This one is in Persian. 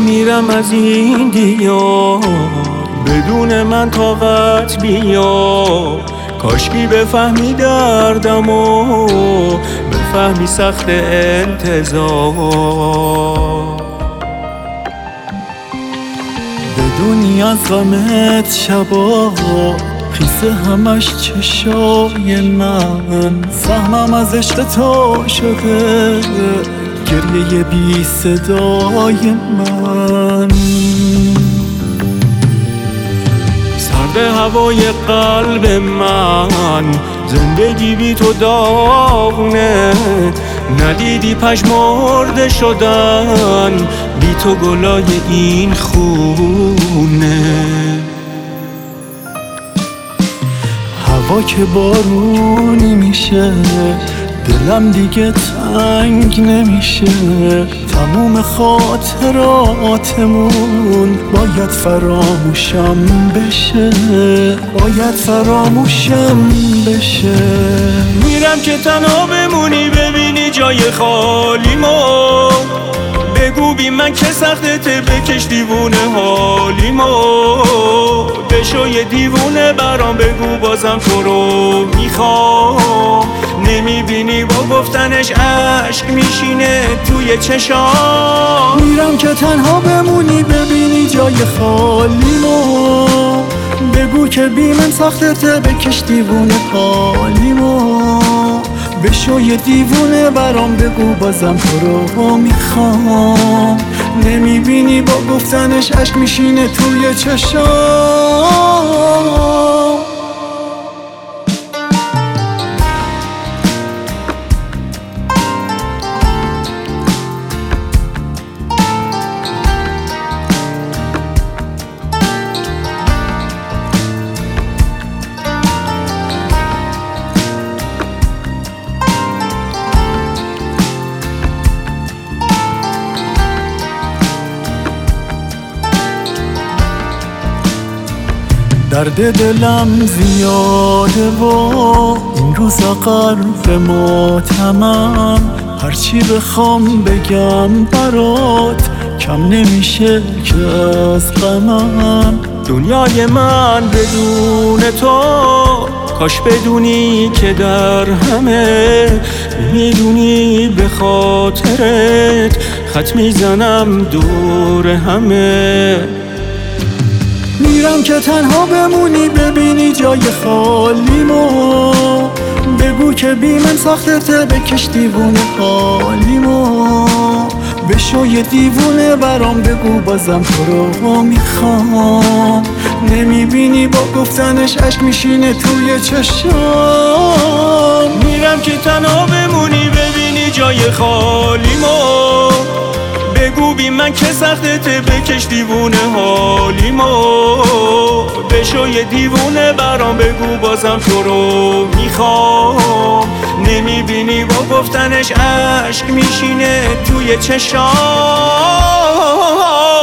میرم از این دیار، بدون من طاقت بیار. کاشکی بفهمی دردم و بفهمی سخت انتظار. بدونی از غمت شبا خیسه همش چشای من، سهمم از عشق تو شده گریه بی صدای من. سرد هوای قلب من، زندگی بی تو داغونه. ندیدی پژمرده شدن بی تو گلای این خونه. هوا که بارونی میشه دلم دیگه تنگ نمیشه. تموم خاطراتمون باید فراموشم بشه، باید فراموشم بشه. میرم که تنها بمونی ببینی جای خالیمو. بگو بی من که سختته بکش دیوونه حالیمو. بشو یه دیوونه برام بگو بازم تو رو میخوام. نمیبینی با گفتنش عشق میشینه توی چشام. میرم که تنها بمونی ببینی جای خالیمو. بگو که بی من سختته بکش دیوونه حالیمو. بشو یه دیوونه برام بگو بازم تو رو میخوام. نمیبینی با گفتنش عشق میشینه توی چشام. درد دلم زیاده و این روزا غرق ماتمم. هرچی بخوام بگم برات کم نمیشه که از غمم. دنیای من بدون تو کاش بدونی که در همه. میدونی به خاطرت خط میزنم دور همه. میرم که تنها بمونی ببینی جای خالیمو. بگو که بی من سختته بکش دیوونه حالیمو. بشو یه دیوونه برام بگو بازم تو رو میخوام. نمیبینی با گفتنش عشق میشینه توی چشام. میرم که تنها بمونی ببینی جای خالیمو. بگو بی من که سختته بکش دیوونه حالیمو. بشو یه دیوونه برام بگو بازم تو رو میخوام. نمیبینی با گفتنش عشق میشینه توی چشام.